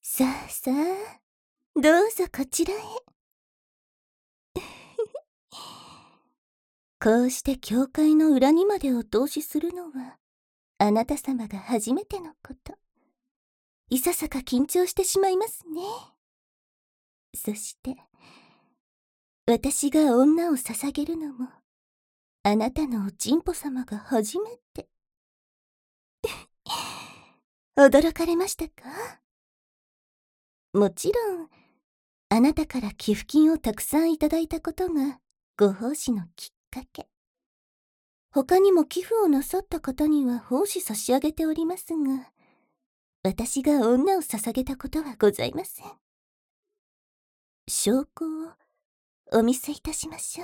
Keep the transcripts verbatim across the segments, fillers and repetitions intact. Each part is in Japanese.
さあさあ、どうぞこちらへ。こうして教会の裏にまでお通しするのは、あなた様が初めてのこと。いささか緊張してしまいますね。そして、私が女を捧げるのも、あなたのおちんぽ様が初めて。驚かれましたか？もちろん、あなたから寄付金をたくさんいただいたことがご奉仕のきっかけ。他にも寄付をなさった方には奉仕差し上げておりますが、私が女を捧げたことはございません。証拠をお見せいたしましょう。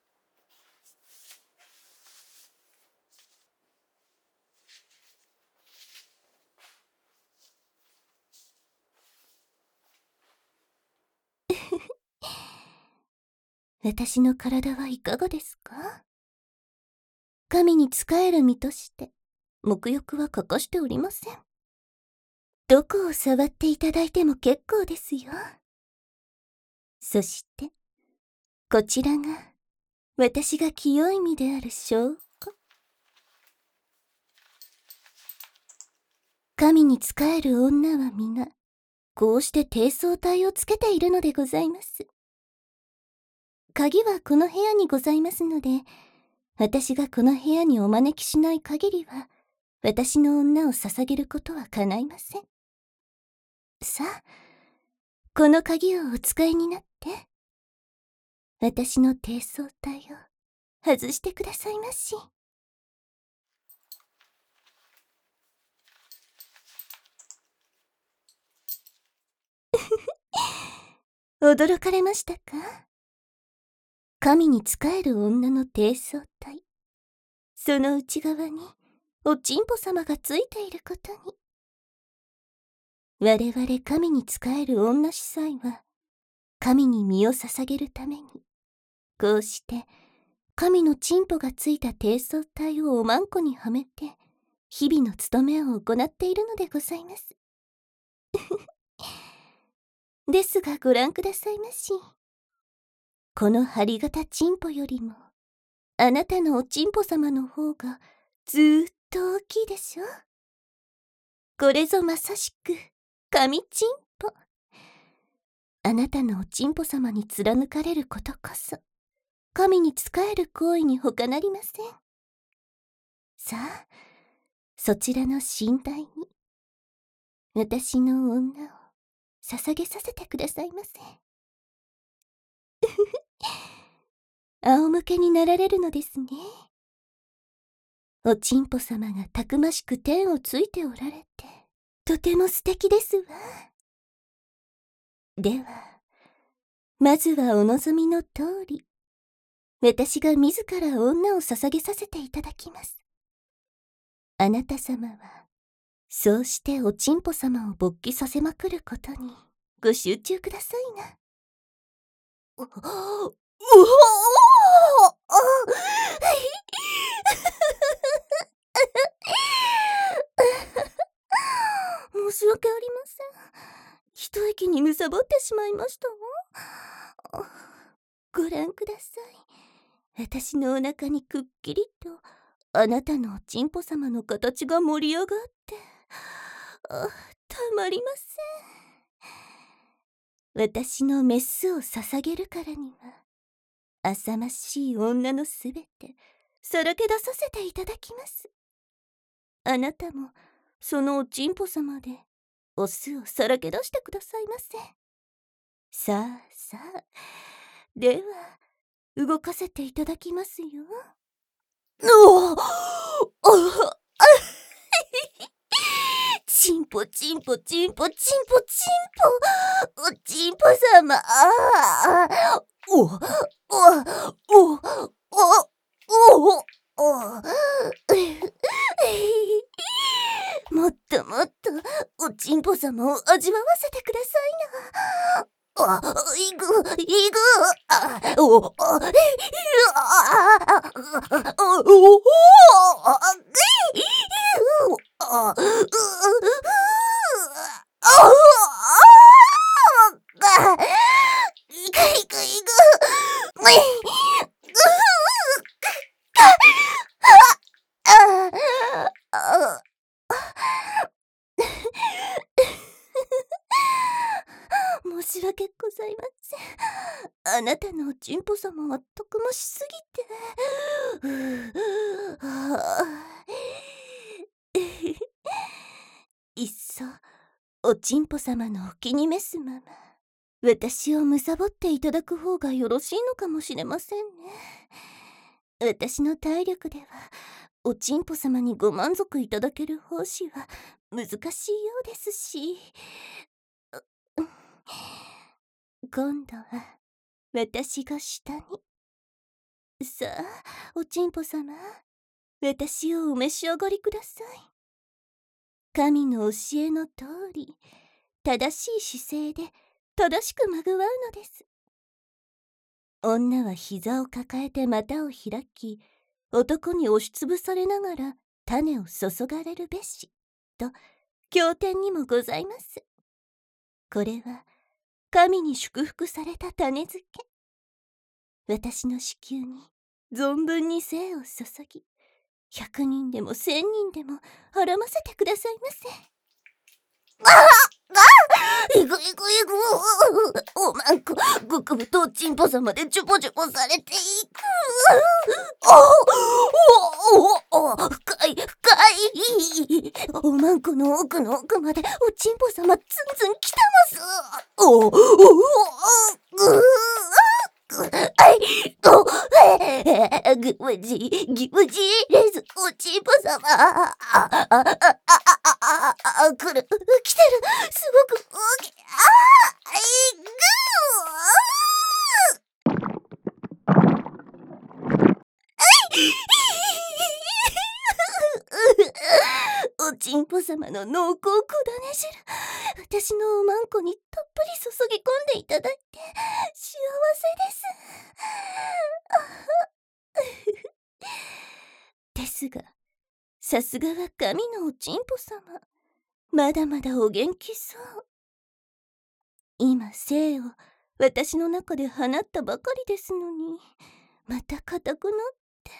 私の体はいかがですか？神に仕える身として沐浴は欠かしておりません。どこを触っていただいても結構ですよ。そしてこちらが私が清い身である証拠。神に仕える女は皆こうして低層体をつけているのでございます。鍵はこの部屋にございますので、私がこの部屋にお招きしない限りは、私の女を捧げることは叶いません。さあ、この鍵をお使いになって、私の低層体を外してくださいまし。驚かれましたか？神に仕える女の低層体、その内側におちんぽ様がついていることに。我々神に仕える女司祭は、神に身を捧げるために、こうして神のちんぽがついた低層体をおまんこにはめて、日々の務めを行っているのでございます。ですがご覧くださいまし。この針型ちんぽよりも、あなたのおちんぽ様の方がずーっと大きいでしょ。これぞまさしく神ちんぽ。あなたのおちんぽ様に貫かれることこそ、神に仕える行為に他なりません。さあ、そちらの寝台に、私の女を捧げさせてくださいませ。仰向けになられるのですね。おちんぽ様がたくましく天をついておられて、とても素敵ですわ。では、まずはお望みの通り、私が自ら女を捧げさせていただきます。あなた様は、そうしておちんぽ様を勃起させまくることにご集中くださいな。うおお申し訳ありません。一息にむさぼってしまいましたわ。ご覧ください。私のお腹にくっきりとあなたのおちんぽ様の形が盛り上がって、あ、たまりません。私のメスを捧げるからには、浅ましい女のすべてさらけ出させていただきます。あなたもそのおちんぽ様でオスをさらけ出してくださいませ。さあさあ、では動かせていただきますよ。おおちんぽちんぽちんぽちんぽちんぽ、おちんぽ様、ああ、おおおおおおおもっともっとおちんぽ様を味わわせてくださいな。あ、いくいく、あ、おおあ、あ、おおあ、あ、う、あ、う、あ、 訳ございません。あなたのおちんぽ様はたくましすぎて。いっそおちんぽ様のお気に召すまま私をむさぼっていただく方がよろしいのかもしれませんね。私の体力ではおちんぽ様にご満足いただける奉仕は難しいようですし、今度は私が下に。さあおちんぽ様、私をお召し上がりください。神の教えの通り正しい姿勢で正しくまぐわうのです。女は膝を抱えて股を開き、男に押しつぶされながら種を注がれるべしと経典にもございます。これは神に祝福された種付け。私の子宮に存分に精を注ぎ、百人でも千人でもはらませてくださいませ。あああいぐいぐいぐおまんこ、ぐくぶとおちんぽ様でちょぼちょぼされていく。おおおお深い深い。おまんこの奥の奥までおちんぽ様ツンツンきてます。おおおおぐあいおえぐむじぎむじです。おちんぽ様ああああああ来る来てる。すごく大きい。あいぐおちんぽ様の濃厚こだね汁、私のおまんこにたっぷり注ぎ込んでいただいて幸せです。ですが、さすがは神のおちんぽ様、まだまだお元気そう。今精を私の中で放ったばかりですのに、また固くなって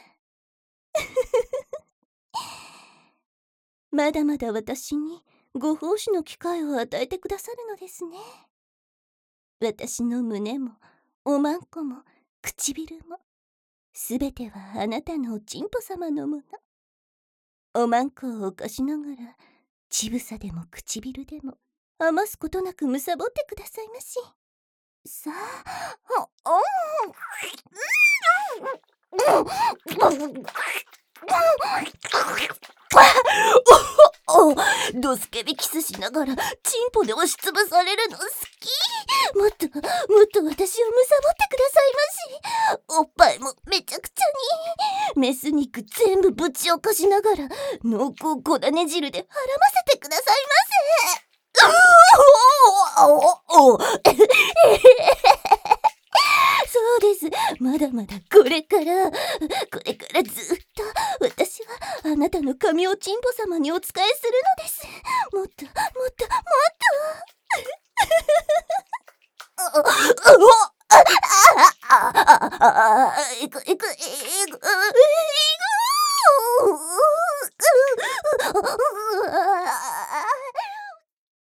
まだまだ私にご奉仕の機会を与えてくださるのですね。私の胸もおまんこも唇もすべてはあなたのおちんぽ様のもの。おまんこを起こしながらちぶさでも唇でも余すことなくむさぼってくださいまし。さあ、おおドスケベキスしながらチンポで押しつぶされるの好き。もっともっと私をむさぼってくださいまし。おっぱいもめちゃくちゃにメス肉全部ぶち起こしながら濃厚こだね汁ではらませてくださいませ。そうです。まだまだこれからこれからずっと私はあなたの神おちんぽ様にお仕えするのです。もっともっともっといくいくいくいく